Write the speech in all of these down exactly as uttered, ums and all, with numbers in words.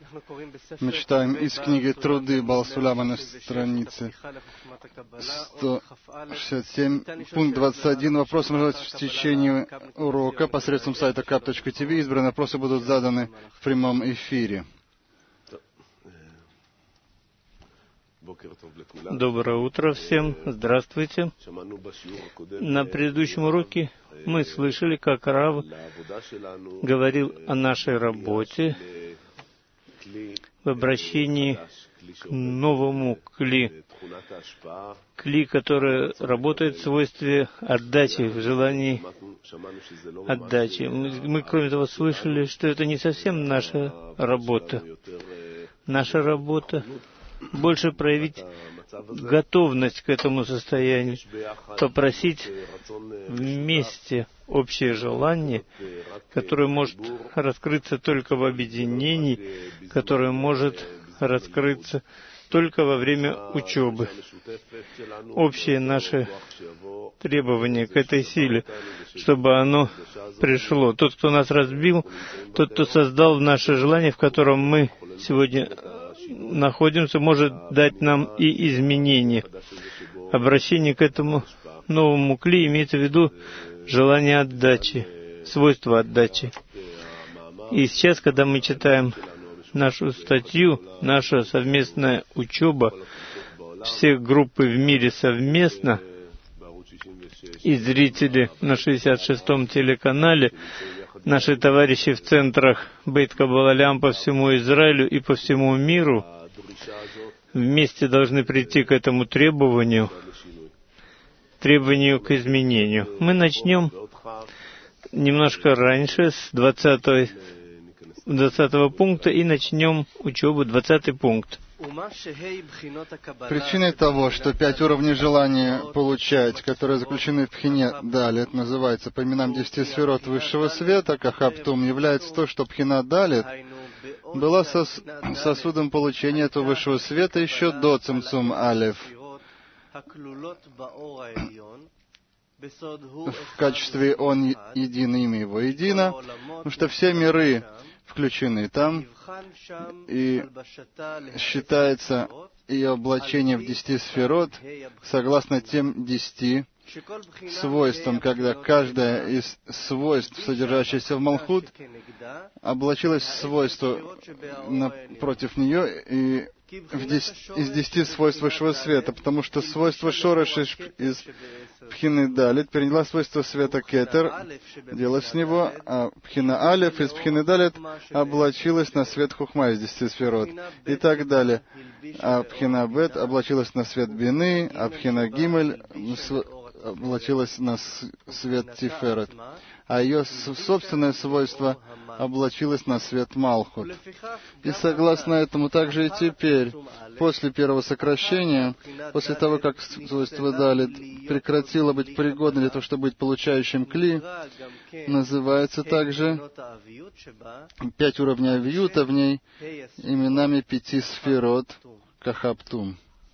Мы читаем из книги «Труды» Баал Суляма на странице сто шестьдесят семь, пункт двадцать один. Вопросы можно задать в течение урока посредством сайта кап точка ти ви. Избранные вопросы будут заданы в прямом эфире. Доброе утро всем. Здравствуйте. На предыдущем уроке мы слышали, как Рав говорил о нашей работе в обращении к новому кли, кли, который работает в свойстве отдачи, в желании отдачи. Мы, мы, кроме того, слышали, что это не совсем наша работа. Наша работа больше проявить готовность к этому состоянию, попросить вместе общее желание, которое может раскрыться только в объединении, которое может раскрыться только во время учебы. Общее наше требование к этой силе, чтобы оно пришло. Тот, кто нас разбил, тот, кто создал наше желание, в котором мы сегодня находимся, может дать нам и изменения. Обращение к этому новому кли имеется в виду желание отдачи, свойство отдачи. И сейчас, когда мы читаем нашу статью, наша совместная учеба, все группы в мире совместно, и зрители на шестьдесят шестом телеканале, наши товарищи в центрах Бейт Каббала Олям по всему Израилю и по всему миру вместе должны прийти к этому требованию, требованию к изменению. Мы начнем немножко раньше, с двадцатого, двадцатого пункта, и начнем учебу, двадцатый пункт. Причиной того, что пять уровней желания получать, которые заключены в Пхине Далет, называется по именам десяти сферот высшего света, Кахаптум, является то, что Пхина Далет была сос сосудом получения этого высшего света еще до Цимцум Алеф. В качестве Он един, имя Его едино, потому что все миры включены там, и считается ее облачение в десяти сферот согласно тем десяти свойствам, когда каждое из свойств, содержащееся в Малхут, облачилось в свойство напротив нее и в десять, из десяти свойств высшего света, потому что свойство Шорош из Пхины Далит приняла свойство света Кетер, дело с него, а Пхина Алеф из Пхины Далит облачилась на свет Хухма из десяти сферот и так далее. А Пхина Бет облачилась на свет Бины, а Пхина Гимель облачилась на свет Тиферет, а ее собственное свойство облачилось на свет Малхут. И согласно этому также и теперь, после первого сокращения, после того, как свойство Далит прекратило быть пригодным для того, чтобы быть получающим кли, называется также пять уровней авиюта в ней именами пяти сферот Кахаптум.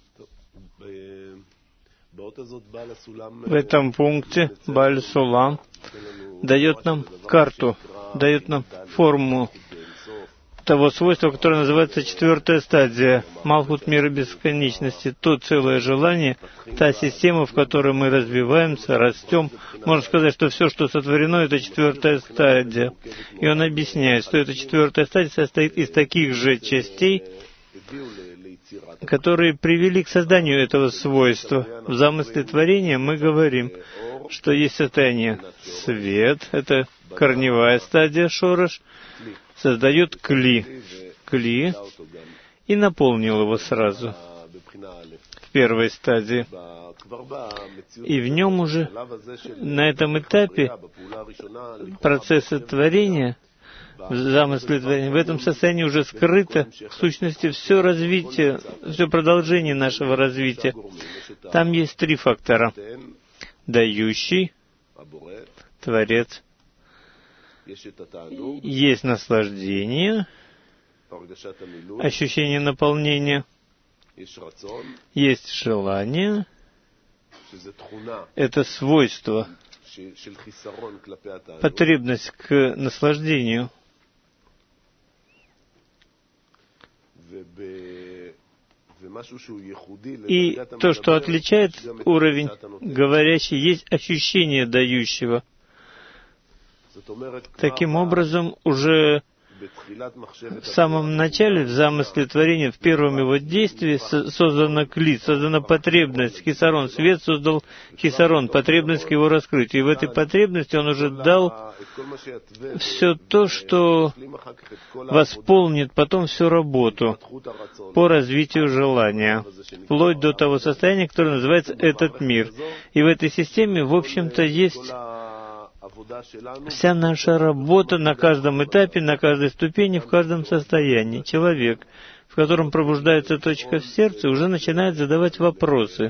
В этом пункте Бааль Сулам дает нам карту, дает нам форму того свойства, которое называется четвертая стадия, Малхут мира бесконечности, то целое желание, та система, в которой мы развиваемся, растем. Можно сказать, что все, что сотворено, это четвертая стадия. И он объясняет, что эта четвертая стадия состоит из таких же частей, которые привели к созданию этого свойства. В замысле творения мы говорим, что есть состояние свет, это корневая стадия Шорош, создает кли, кли, и наполнил его сразу в первой стадии. И в нем уже, на этом этапе процесса творения, в замысле творения, в этом состоянии уже скрыто, в сущности, все развитие, все продолжение нашего развития. Там есть три фактора. Дающий, Творец, есть наслаждение, ощущение наполнения, есть желание, это свойство, потребность к наслаждению. И то, что отличает уровень говорящий, есть ощущение дающего. Таким образом, уже в самом начале, в замысле творения, в первом его действии создана кли, создана потребность, хисарон. Свет создал хисарон, потребность к его раскрытию. И в этой потребности он уже дал все то, что восполнит потом всю работу по развитию желания, вплоть до того состояния, которое называется этот мир. И в этой системе, в общем-то, есть вся наша работа на каждом этапе, на каждой ступени, в каждом состоянии. Человек, в котором пробуждается точка в сердце, уже начинает задавать вопросы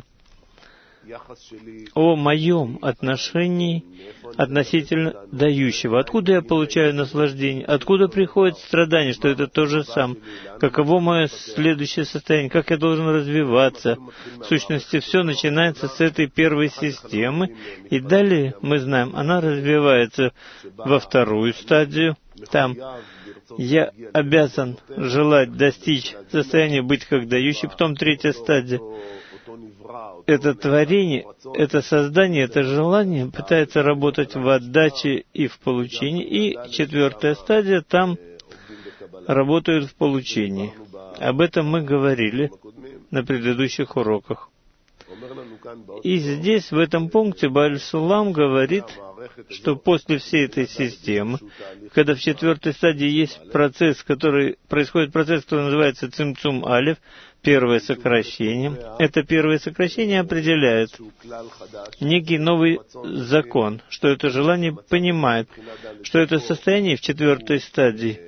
о моем отношении относительно дающего. Откуда я получаю наслаждение? Откуда приходит страдание, что это то же самое? Каково мое следующее состояние? Как я должен развиваться? В сущности, все начинается с этой первой системы, и далее, мы знаем, она развивается во вторую стадию. Там я обязан желать достичь состояния быть как дающий, потом третья стадия. Это творение, это создание, это желание пытается работать в отдаче и в получении. И четвертая стадия, там работают в получении. Об этом мы говорили на предыдущих уроках. И здесь, в этом пункте, Бааль Сулам говорит, что после всей этой системы, когда в четвертой стадии есть процесс, который, происходит процесс, который называется цимцум алеф, первое сокращение, это первое сокращение определяет некий новый закон, что это желание понимает, что это состояние в четвертой стадии,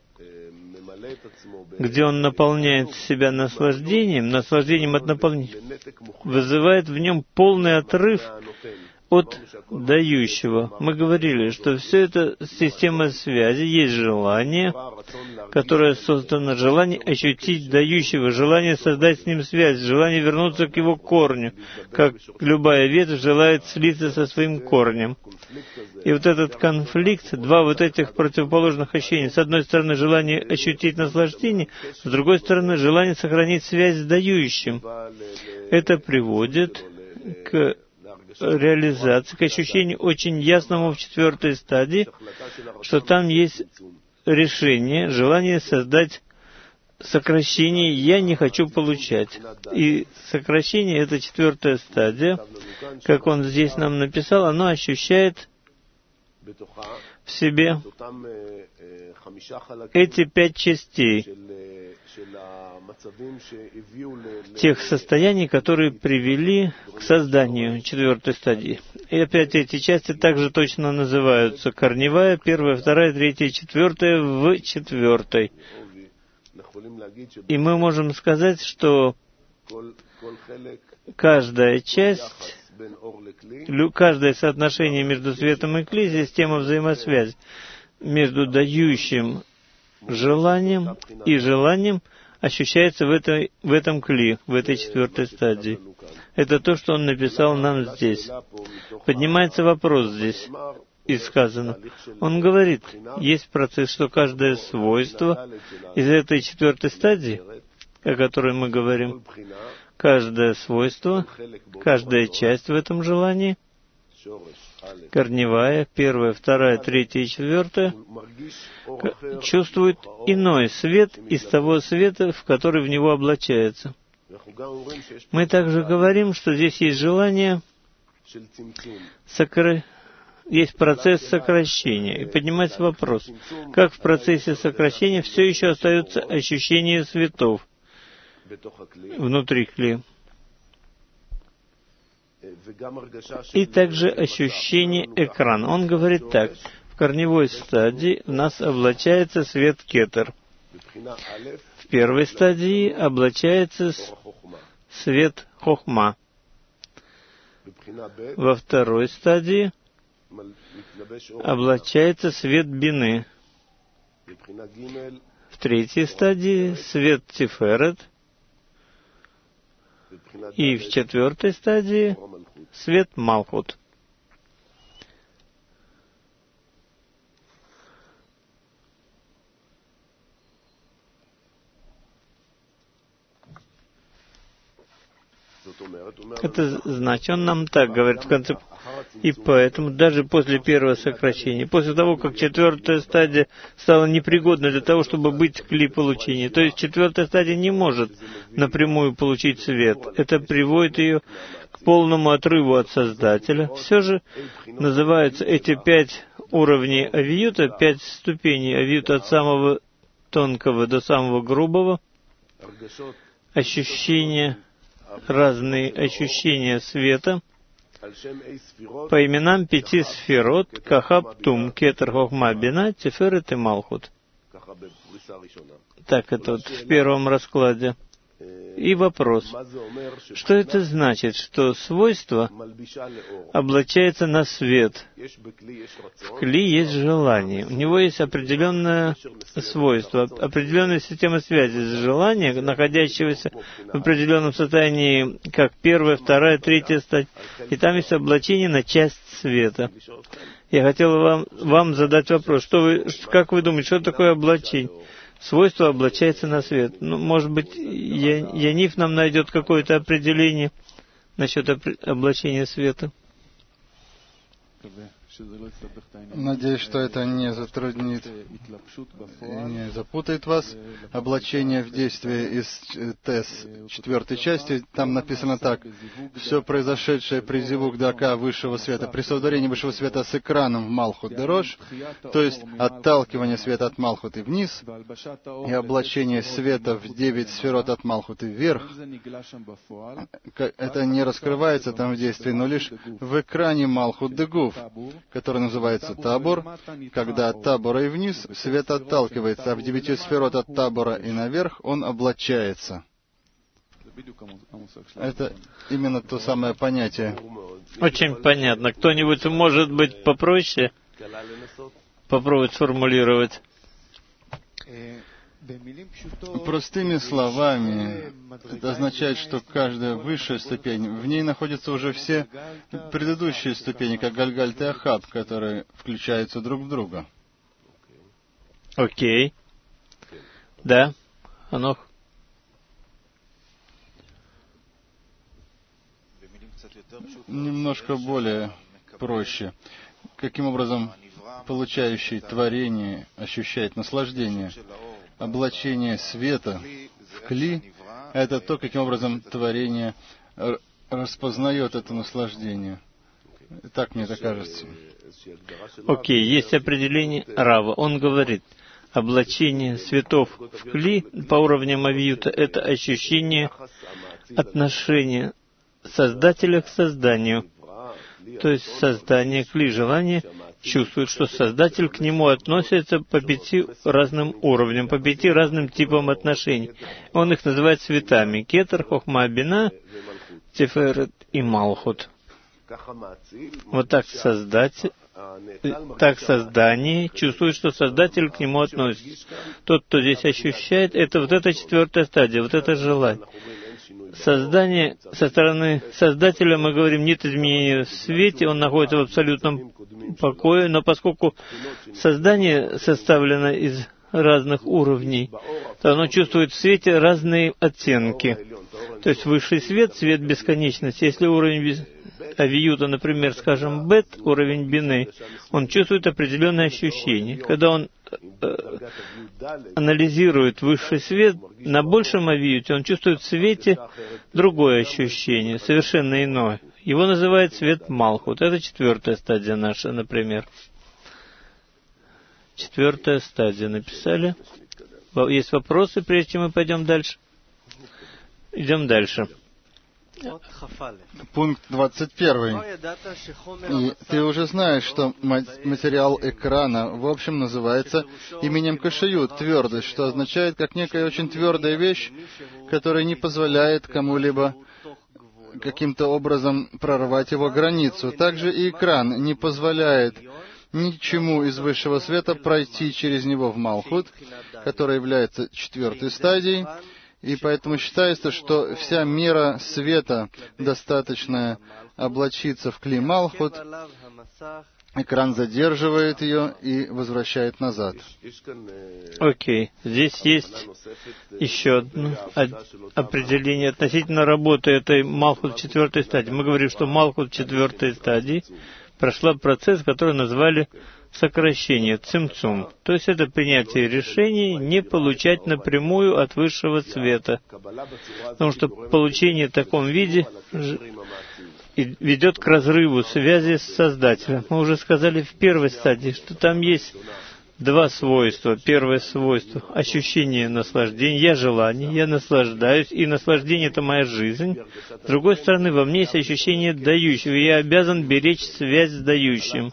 где он наполняет себя наслаждением, наслаждением от наполнения, вызывает в нем полный отрыв от дающего. Мы говорили, что все это система связи, есть желание, которое создано, желание ощутить дающего, желание создать с ним связь, желание вернуться к его корню, как любая ветвь желает слиться со своим корнем. И вот этот конфликт, два вот этих противоположных ощущения, с одной стороны желание ощутить наслаждение, с другой стороны желание сохранить связь с дающим, это приводит к реализации, к ощущению очень ясному в четвертой стадии, что там есть решение, желание создать сокращение «я не хочу получать». И сокращение — это четвертая стадия, как он здесь нам написал, оно ощущает в себе эти пять частей, тех состояний, которые привели к созданию четвертой стадии. И опять эти части также точно называются корневая, первая, вторая, третья, четвертая в четвертой. И мы можем сказать, что каждая часть, каждое соотношение между светом и кли, система взаимосвязи между дающим желанием и желанием ощущается в, этой, в этом кли, в этой четвертой стадии. Это то, что он написал нам здесь. Поднимается вопрос здесь, и сказано. Он говорит, есть процесс, что каждое свойство из этой четвертой стадии, о которой мы говорим, каждое свойство, каждая часть в этом желании, корневая, первая, вторая, третья и четвертая, чувствует иной свет из того света, в который в него облачается. Мы также говорим, что здесь есть желание, сокра... есть процесс сокращения. И поднимается вопрос, как в процессе сокращения все еще остается ощущение светов внутри кли. И также ощущение экрана. Он говорит так. В корневой стадии в нас облачается свет кетер. В первой стадии облачается свет хохма. Во второй стадии облачается свет бины. В третьей стадии свет тиферет. И в четвертой стадии свет Малхут. Это значит, он нам так говорит в конце. И поэтому даже после первого сокращения, после того, как четвертая стадия стала непригодна для того, чтобы быть кли получения, то есть четвертая стадия не может напрямую получить свет. Это приводит ее к полному отрыву от Создателя. Все же называются эти пять уровней авиюта, пять ступеней авиюта от самого тонкого до самого грубого, ощущения, разные ощущения света по именам пяти сферот: Кахаб, Тум, Кетер, Хохма, Бина, Тиферет и Малхут. Так это вот в первом раскладе. И вопрос, что это значит, что свойство облачается на свет? В кли есть желание, у него есть определенное свойство, определенная система связи с желанием, находящегося в определенном состоянии, как первая, вторая, третья стадия, и там есть облачение на часть света. Я хотел вам, вам задать вопрос, что вы, как вы думаете, что такое облачение? Свойство облачается на свет. Ну, может быть, Я, Яниф нам найдет какое-то определение насчет облачения света. Надеюсь, что это не затруднит и не запутает вас. Облачение в действии из Тес четвертой части, там написано так. Все произошедшее при зивук дака высшего света, при сотворении высшего света с экраном в Малхут Дерош, то есть отталкивание света от Малхуты вниз, и облачение света в девять сферот от Малхуты вверх, это не раскрывается там в действии, но лишь в экране Малхут Дегуф, который называется табор, когда от табора и вниз свет отталкивается, а в девяти сферот от табора и наверх он облачается. Это именно то самое понятие. Очень понятно. Кто-нибудь, может быть, попроще попробовать сформулировать? Простыми словами, это означает, что каждая высшая ступень, в ней находятся уже все предыдущие ступени, как Гальгальт и Ахаб, которые включаются друг в друга. Окей. Да, Анох? Немножко более проще. Каким образом получающий творение ощущает наслаждение? Облачение света в кли — это то, каким образом творение распознает это наслаждение. Так мне это кажется. Окей, okay, есть определение Рава. Он говорит, облачение светов в кли по уровням авиюта — это ощущение отношения Создателя к созданию. То есть создание кли, желание чувствует, что Создатель к нему относится по пяти разным уровням, по пяти разным типам отношений. Он их называет цветами: Кетер, Хохма, Бина, Тиферет и Малхут. Вот так Создатель, так создание чувствует, что Создатель к нему относится. Тот, кто здесь ощущает, это вот эта четвертая стадия, вот это желание. Создание со стороны Создателя, мы говорим, нет изменения в свете, он находится в абсолютном покое, но поскольку создание составлено из разных уровней, то оно чувствует в свете разные оттенки. То есть высший свет, свет бесконечности. Если уровень авиюта, например, скажем, бет, уровень бины, он чувствует определенные ощущения. Когда он э, анализирует высший свет, на большем авиюте он чувствует в свете другое ощущение, совершенно иное. Его называют свет Малхут. Это четвертая стадия наша, например. Четвертая стадия написали. Есть вопросы, прежде чем мы пойдем дальше? Идем дальше. Пункт двадцать первый. И ты уже знаешь, что материал экрана в общем называется именем кашиют, твердость, что означает как некая очень твердая вещь, которая не позволяет кому-либо каким-то образом прорвать его границу. Также и экран не позволяет ничему из высшего света пройти через него в Малхут, который является четвертой стадией. И поэтому считается, что вся мера света, достаточная облачиться в кли Малхут, экран задерживает ее и возвращает назад. Окей. Okay. Здесь есть еще одно определение относительно работы этой Малхут четвертой стадии. Мы говорим, что Малхут четвертой стадии прошла процесс, который назвали сокращение, цимцум. То есть это принятие решений не получать напрямую от высшего света. Потому что получение в таком виде ведет к разрыву связи с Создателем. Мы уже сказали в первой стадии, что там есть два свойства. Первое свойство — ощущение наслаждения. Я желание, я наслаждаюсь, и наслаждение — это моя жизнь. С другой стороны, во мне есть ощущение дающего, и я обязан беречь связь с дающим.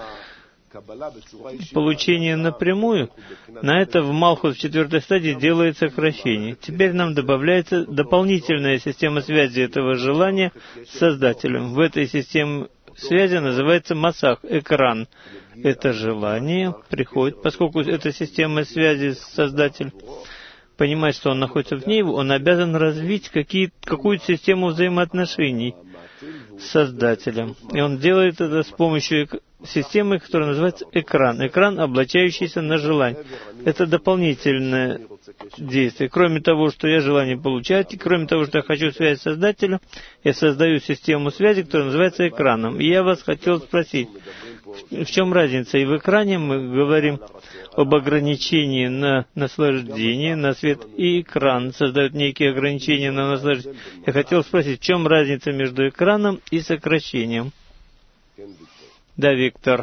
Получение напрямую, на это в Малхут в четвертой стадии делает сокращение. Теперь нам добавляется дополнительная система связи этого желания с Создателем. В этой системе связи называется масах, экран. Это желание приходит, поскольку эта система связи с Создателем понимает, что он находится в ней, он обязан развить какие, какую-то систему взаимоотношений с Создателем. И он делает это с помощью системы, которая называется экран. Экран, облачающийся на желание. Это дополнительное действие. Кроме того, что я желание получать, и кроме того, что я хочу связь с Создателем, я создаю систему связи, которая называется экраном. И я вас хотел спросить, в чем разница? И в экране мы говорим об ограничении на наслаждение, на свет, и экран создает некие ограничения на наслаждение. Я хотел спросить, в чем разница между экраном и сокращением? Да, Виктор.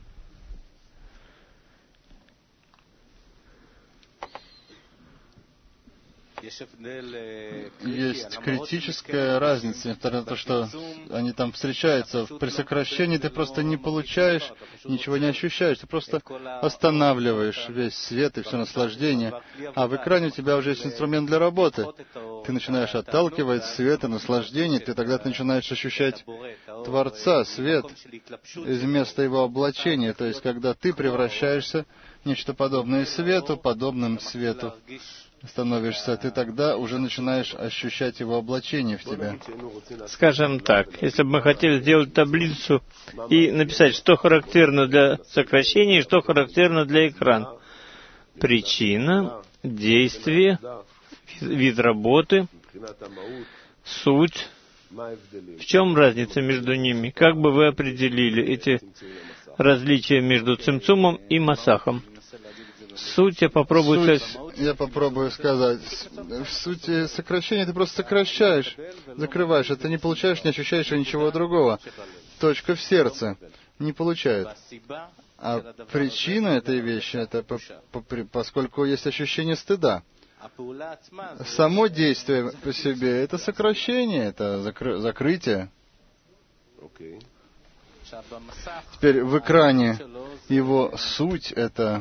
Есть критическая разница, несмотря на то, что они там встречаются. При сокращении ты просто не получаешь, ничего не ощущаешь, ты просто останавливаешь весь свет и все наслаждение. А в экране у тебя уже есть инструмент для работы. Ты начинаешь отталкивать свет и наслаждение, ты тогда ты начинаешь ощущать Творца, свет, из места его облачения. То есть, когда ты превращаешься в нечто подобное свету, подобным свету, становишься, ты тогда уже начинаешь ощущать его облачение в тебя. Скажем так, если бы мы хотели сделать таблицу и написать, что характерно для сокращения и что характерно для экрана. Причина, действие, вид работы, суть. В чем разница между ними? Как бы вы определили эти различия между цимцумом и масахом? Суть я попробую... Суть, я попробую сказать. В сути сокращения ты просто сокращаешь, закрываешь. Это не получаешь, не ощущаешь ничего другого. Точка в сердце. Не получает. А причина этой вещи, это по, по, поскольку есть ощущение стыда. Само действие по себе — это сокращение, это закры, закрытие. Теперь в экране его суть — это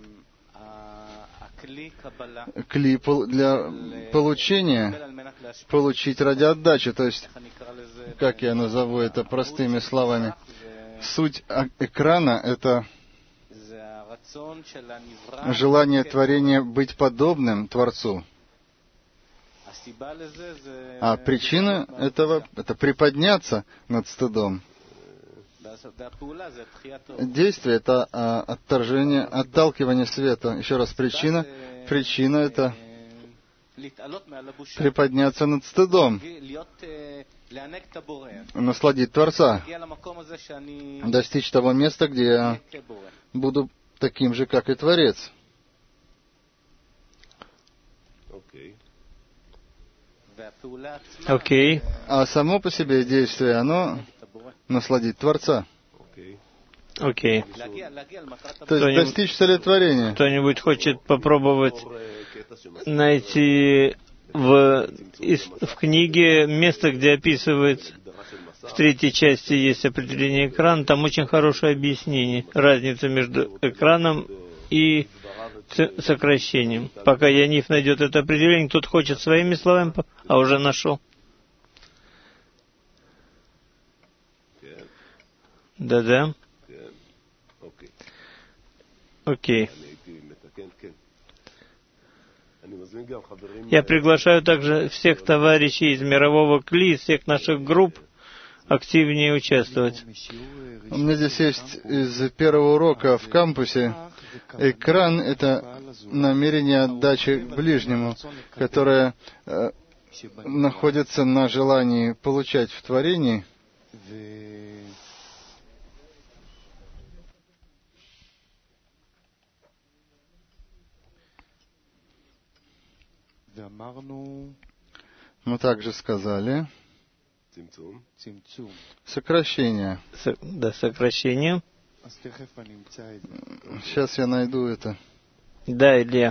клип для получения, получить ради отдачи. То есть, как я назову это простыми словами, суть экрана — это желание творения быть подобным Творцу. А причина этого — это приподняться над стыдом. Действие — это а, отторжение, отталкивание света. Еще раз, причина. Причина — это приподняться над стыдом, насладить Творца, достичь того места, где я буду таким же, как и Творец. Окей. Okay. А само по себе действие, оно насладить Творца. Окей. Okay. То есть достичь цели творения. Кто-нибудь хочет попробовать найти в, в книге место, где описывается, в третьей части есть определение экрана, там очень хорошее объяснение, разница между экраном и сокращением. Пока Яниф найдет это определение, кто-то хочет своими словами, а уже нашел. Да-да. Окей. Я приглашаю также всех товарищей из мирового КЛИ, из всех наших групп, активнее участвовать. У меня здесь есть из первого урока в кампусе. Экран — это намерение отдачи к ближнему, которое э, находится на желании получать в творении. Мы также сказали сокращение. Со, да, сокращение. Сейчас я найду это. Да, Илья.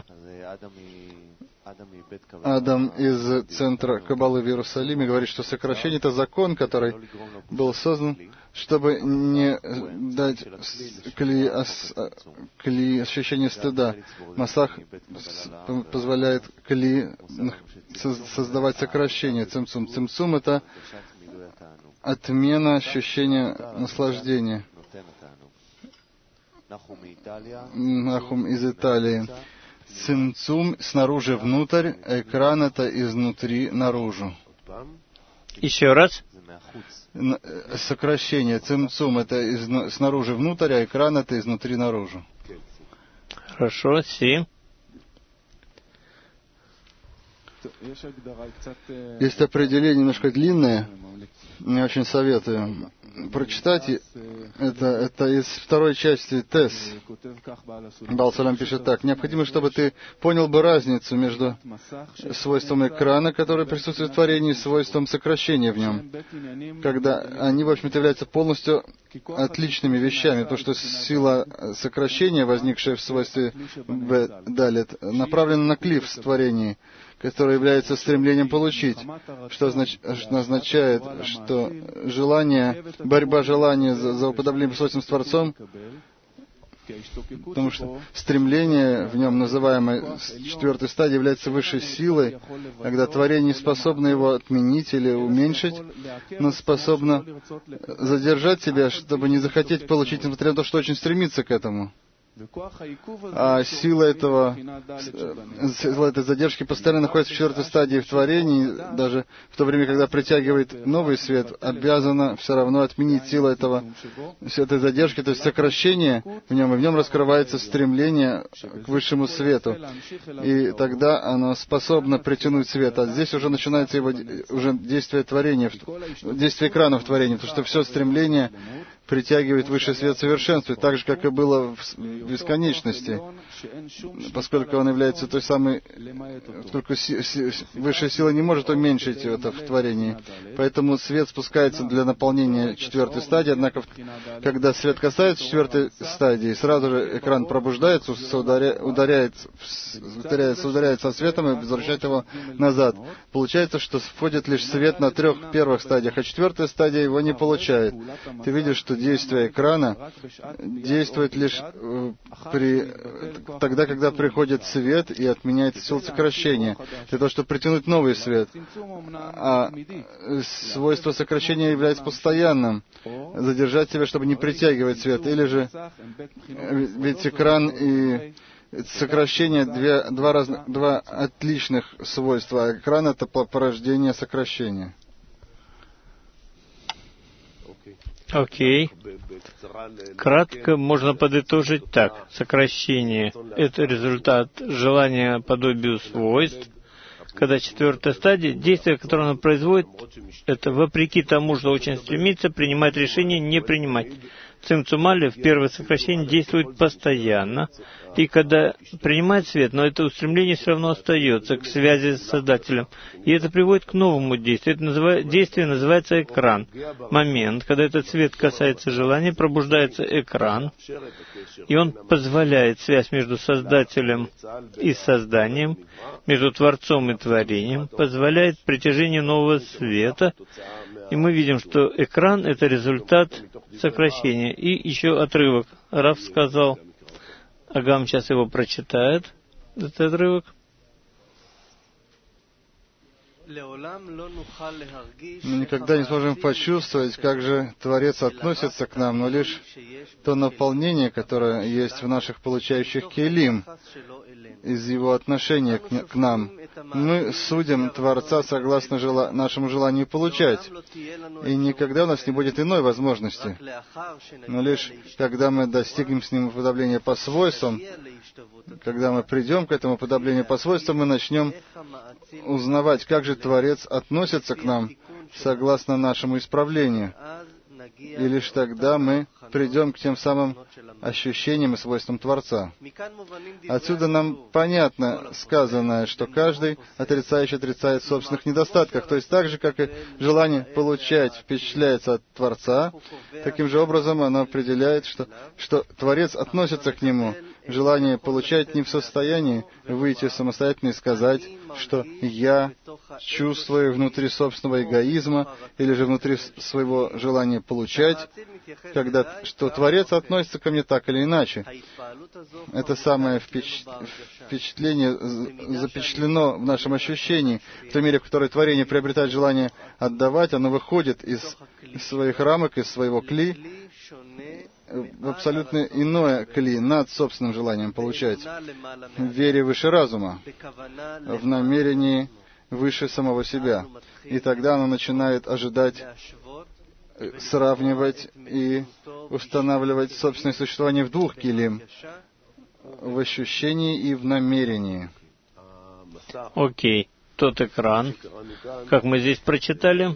Адам из Центра Каббалы в Иерусалиме говорит, что сокращение — это закон, который был создан, чтобы не дать кли, ос, кли ощущения стыда. Масах позволяет кли создавать сокращение. Цимцум. Цимцум — это отмена ощущения наслаждения. Нахум из Италии. Цимцум снаружи внутрь, экран — это изнутри наружу. Еще раз. Сокращение. Цимцум — это из, снаружи внутрь, а экран — это изнутри наружу. Хорошо, Си. Есть определение немножко длинное. Я очень советую прочитать. Это, это из второй части Тес. Баал Салам пишет так. Необходимо, чтобы ты понял бы разницу между свойством экрана, которое присутствует в творении, и свойством сокращения в нем. Когда они, в общем-то, являются полностью отличными вещами, потому что сила сокращения, возникшая в свойстве Далет, направлена на клиф в творении, которое является стремлением получить, что означает, что желание, борьба желания за, за уподобление свойством с Творцом, потому что стремление в нем, называемое четвертой стадией, является высшей силой, когда творение не способно его отменить или уменьшить, но способно задержать себя, чтобы не захотеть получить, несмотря на то, что очень стремится к этому. А сила этого, сила этой задержки постоянно находится в четвертой стадии в творении, даже в то время, когда притягивает новый свет, обязана все равно отменить силу этого, этой задержки, то есть сокращение в нем, и в нем раскрывается стремление к высшему свету. И тогда оно способно притянуть свет. А здесь уже начинается его уже действие творения, действие экрана в творении, потому что все стремление притягивает высший свет совершенства, так же, как и было в бесконечности, поскольку он является той самой, только си, си, высшая сила не может уменьшить это в творении. Поэтому свет спускается для наполнения четвертой стадии, однако, когда свет касается четвертой стадии, сразу же экран пробуждается, ударя, ударяется, ударяется, ударяется со светом и возвращает его назад. Получается, что входит лишь свет на трех первых стадиях, а четвертая стадия его не получает. Ты видишь, что действие экрана действует лишь э, при, тогда, когда приходит свет и отменяется сила сокращения, для того, чтобы притянуть новый свет. А свойство сокращения является постоянным. Задержать себя, чтобы не притягивать свет. Или же, ведь экран и сокращение две, два, разных, два отличных свойства. А экран — это порождение сокращения. Окей. Кратко можно подытожить так. Сокращение — это результат желания подобию свойств. Когда четвертая стадия, действие, которое оно производит, это вопреки тому, что очень стремится принимать решение, не принимать. Цимцумали в первое сокращение действует постоянно, и когда принимает свет, но это устремление все равно остается к связи с Создателем. И это приводит к новому действию. Это называет, действие называется экран. Момент, когда этот свет касается желания, пробуждается экран, и он позволяет связь между Создателем и созданием, между Творцом и Творением, позволяет притяжение нового света. И мы видим, что экран — это результат сокращения. И еще отрывок. Рав сказал, Агам сейчас его прочитает, этот отрывок. Мы никогда не сможем почувствовать, как же Творец относится к нам, но лишь то наполнение, которое есть в наших получающих келим, из его отношения к нам. мы судим Творца согласно жела... нашему желанию получать. И никогда у нас не будет иной возможности. Но лишь когда мы достигнем с ним уподобления по свойствам, когда мы придем к этому уподоблению по свойствам, мы начнем узнавать, как же Творец относится к нам согласно нашему исправлению. И лишь тогда мы придем к тем самым ощущениям и свойствам Творца. Отсюда нам понятно сказанное, что каждый отрицающий отрицает в собственных недостатках. То есть так же, как и желание получать впечатляется от Творца, таким же образом оно определяет, что, что Творец относится к нему. Желание получать не в состоянии выйти самостоятельно и сказать, что я чувствую внутри собственного эгоизма или же внутри своего желания получать, когда, что Творец относится ко мне так или иначе. Это самое впечатление запечатлено в нашем ощущении. В той мере, в которой творение приобретает желание отдавать, оно выходит из своих рамок, из своего кли, в абсолютно иное кли, над собственным желанием получать, в вере выше разума, в намерении выше самого себя. И тогда оно начинает ожидать, сравнивать и устанавливать собственное существование в двух килим, в ощущении и в намерении. Окей. Тот экран, как мы здесь прочитали,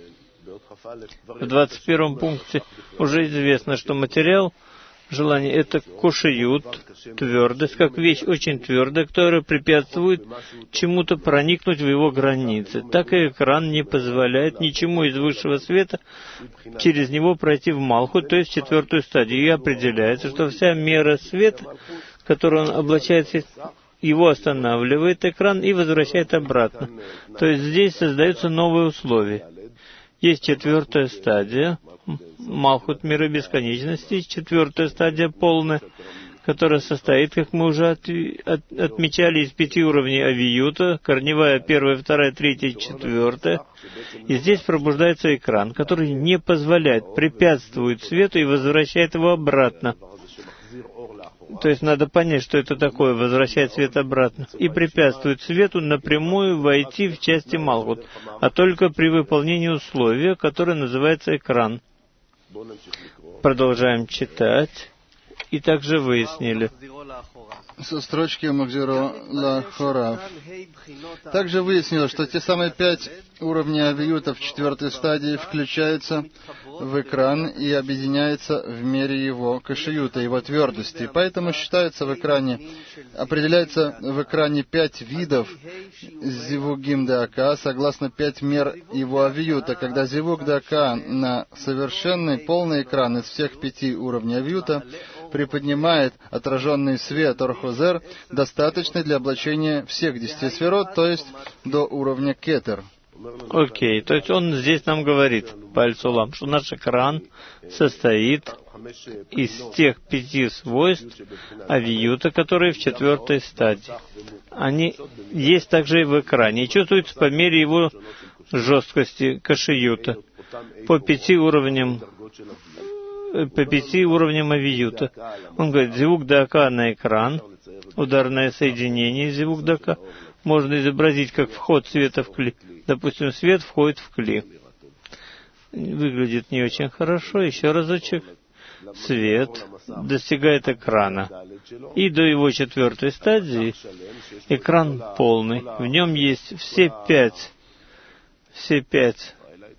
в двадцать первом пункте уже известно, что материал желание — это кошиют, твердость, как вещь очень твердая, которая препятствует чему-то проникнуть в его границы. Так и экран не позволяет ничему из высшего света через него пройти в Малхут, то есть в четвертую стадию. И определяется, что вся мера света, которую он облачается, его останавливает экран и возвращает обратно. То есть здесь создаются новые условия. Есть четвертая стадия, Малхут мира бесконечности, четвертая стадия полная, которая состоит, как мы уже от, от, отмечали, из пяти уровней авиюта, корневая, первая, вторая, третья, четвертая. И здесь пробуждается экран, который не позволяет, препятствует свету и возвращает его обратно. То есть надо понять, что это такое, возвращает свет обратно. И препятствует свету напрямую войти в части Малхут, а только при выполнении условия, которое называется экран. Продолжаем читать. И также выяснили. Со строчки Махзиро Лахорав. Также выяснилось, что те самые пять уровней авиюта в четвертой стадии включаются в экран и объединяются в мере его кашиюта, его твердости. Поэтому считается в экране, определяется в экране пять видов зивугим дака, согласно пять мер его авиюта. Когда зивуг дака на совершенный полный экран из всех пяти уровней авиюта приподнимает отраженный свет Орхозер, достаточный для облачения всех десяти сферот, то есть до уровня кетер. Окей, okay. То есть он здесь нам говорит, Пальцулам, что наш экран состоит из тех пяти свойств авиюта, которые в четвертой стадии. Они есть также и в экране, и чувствуются по мере его жесткости кашиюта, по пяти уровням по пяти уровням авиюта. Он говорит, зивук дака на экран, ударное соединение зивук дака, можно изобразить как вход света в кли. Допустим, свет входит в кли. Выглядит не очень хорошо. Еще разочек. Свет достигает экрана. И до его четвертой стадии экран полный. В нем есть все пять, все пять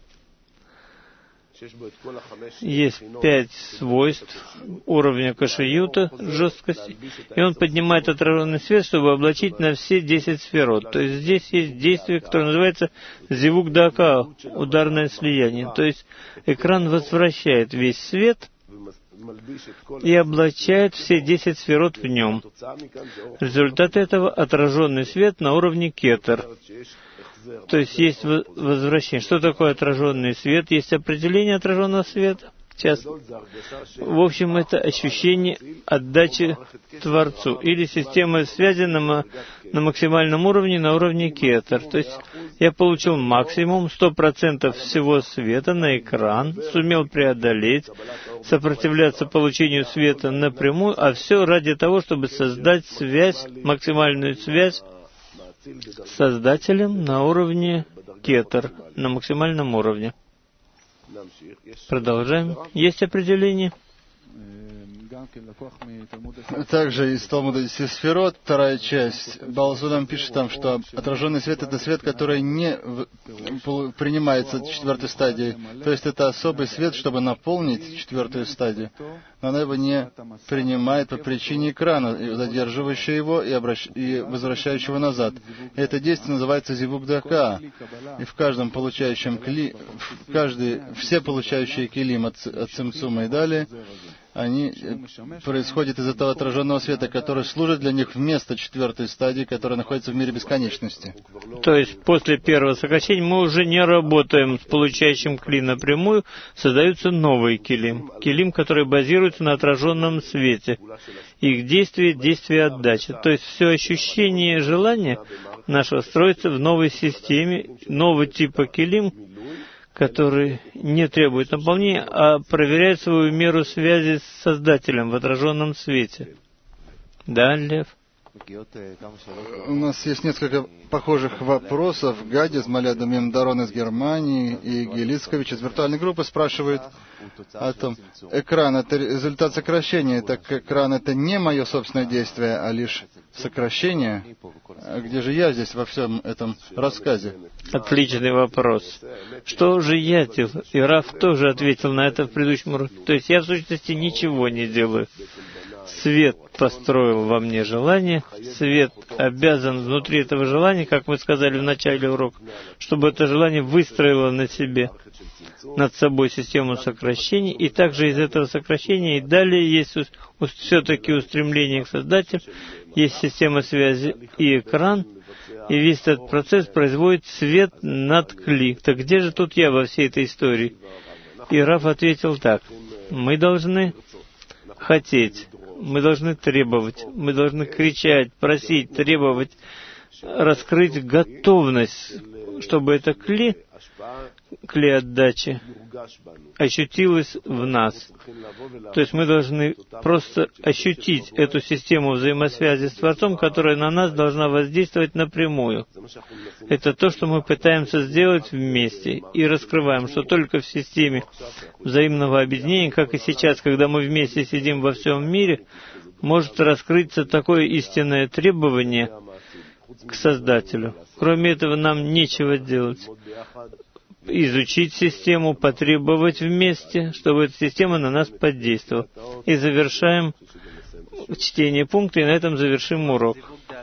Есть пять свойств уровня кашиюта, жесткости, и он поднимает отраженный свет, чтобы облачить на все десять сферот. То есть здесь есть действие, которое называется зивук дака, ударное слияние. То есть экран возвращает весь свет и облачает все десять сферот в нем. Результат этого — отраженный свет на уровне кетер. То есть есть возвращение. Что такое отраженный свет? Есть определение отраженного света. Сейчас. В общем, это ощущение отдачи Творцу или система связи на, на максимальном уровне, на уровне кетер. То есть я получил максимум, сто процентов всего света на экран, сумел преодолеть, сопротивляться получению света напрямую, а все ради того, чтобы создать связь, максимальную связь Создателем на уровне кетер, на максимальном уровне. Продолжаем. Есть определение? Также из Талмуда десяти сферот, вторая часть. Баал Судам пишет там, что отраженный свет — это свет, который не в... принимается четвертой стадией. То есть это особый свет, чтобы наполнить четвертую стадию. Но она его не принимает по причине экрана, задерживающего его и, обращ... и возвращающего назад. И это действие называется зивук дака. И в каждом получающем кли... в каждый... все получающие килим от, от цимцума и далее, они происходят из этого отраженного света, который служит для них вместо четвертой стадии, которая находится в мире бесконечности. То есть после первого сокращения мы уже не работаем с получающим кли напрямую, создаются новые килим. Килим, которые базируются на отраженном свете. Их действие — действие отдачи. То есть все ощущение желания нашего строится в новой системе, нового типа килим, который не требует наполнения, а проверяет свою меру связи с Создателем в отраженном свете. Да, Лев? У нас есть несколько похожих вопросов. Гади из Маляда Мемдарон из Германии и Гелицкович из виртуальной группы спрашивает о том, экран — это результат сокращения, так экран — это не мое собственное действие, а лишь сокращение. А где же я здесь во всем этом рассказе? Отличный вопрос. Что же я делаю? И Раф тоже ответил на это в предыдущем уроке. То есть я в сущности ничего не делаю. Свет построил во мне желание, свет обязан внутри этого желания, как мы сказали в начале урока, чтобы это желание выстроило на себе, над собой систему сокращений, и также из этого сокращения и далее есть все-таки устремление к Создателю, есть система связи и экран, и весь этот процесс производит свет над кли. Так где же тут я во всей этой истории? И Раф ответил так: мы должны хотеть, мы должны требовать, мы должны кричать, просить, требовать, раскрыть готовность, чтобы это кли, кли отдачи, ощутилось в нас. То есть мы должны просто ощутить эту систему взаимосвязи с Творцом, которая на нас должна воздействовать напрямую. Это то, что мы пытаемся сделать вместе, и раскрываем, что только в системе взаимного объединения, как и сейчас, когда мы вместе сидим во всем мире, может раскрыться такое истинное требование к Создателю. Кроме этого, нам нечего делать. Изучить систему, потребовать вместе, чтобы эта система на нас подействовала. И завершаем чтение пункта, и на этом завершим урок.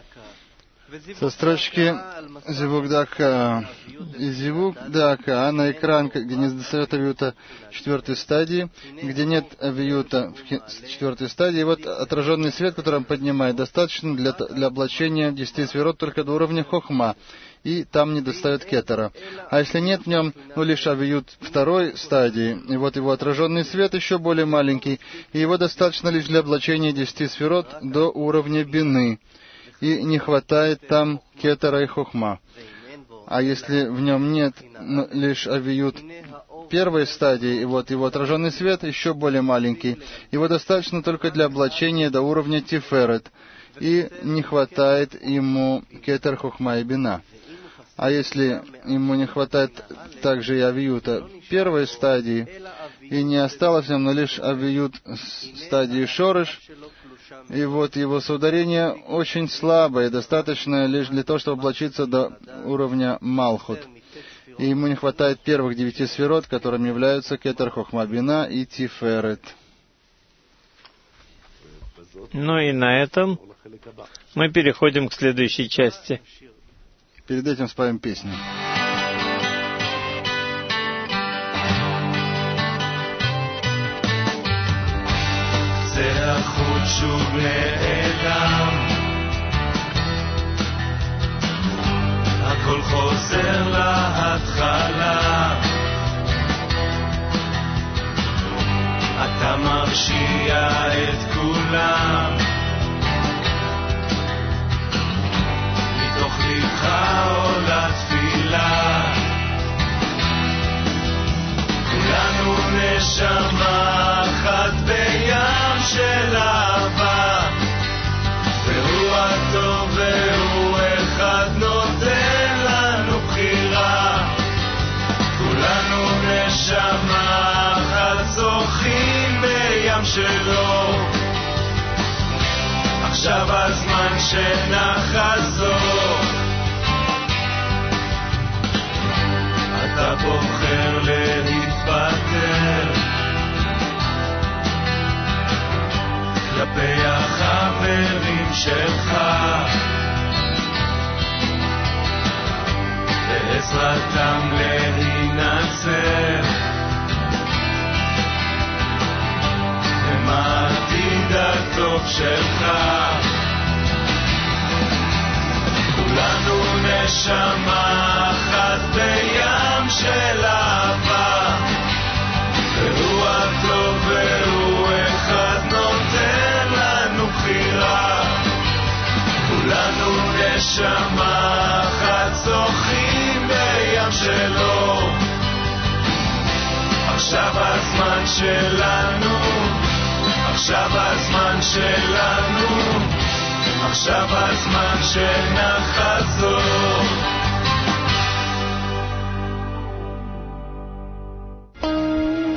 Со строчки Зивук Дака. И Зивук Дака на экран, где не достает авиюта четвертой стадии, где нет авиюта в четвертой стадии. И вот отраженный свет, который он поднимает, достаточно для, для облачения десяти сферот только до уровня хохма. И там не достает кетера. А если нет в нем, ну, лишь авиют второй стадии, и вот его отраженный свет еще более маленький, и его достаточно лишь для облачения десяти сферот до уровня бины, и не хватает там кетера и хохма. А если в нем нет, ну, лишь авиют первой стадии, и вот его отраженный свет еще более маленький, его достаточно только для облачения до уровня тиферет, и не хватает ему кетер, хохма и бина. А если ему не хватает также и авиюта первой стадии, и не осталось в нем, но лишь авиют стадии шорыш, и вот его соударение очень слабое, достаточно лишь для того, чтобы облачиться до уровня малхут. И ему не хватает первых девяти сферот, которыми являются кетер, хохма, бина и тиферет. Ну и на этом мы переходим к следующей части. Перед этим споем песню. זה החוט שוב נעלם, הכל חוזר להתחלה, אתה מרשיע את כולם, מתוך לבך עולה תפילה, כולנו נשמה אחת בים של אהבה, והוא הטוב והוא אחד נורא. הזמן שנחזור. אתה בוחר להתפטר כלפי החברים שלך, בעזרתם להינצל, הם העתיד הטוב שלך. כולנו נשמה אחת בים של אהבה, ורוח טוב והוא אחד נותן לנו בחירה. כולנו נשמה אחת שוחים בים שלו. עכשיו הזמן שלנו, עכשיו הזמן שלנו, עכשיו הזמן שנחזור.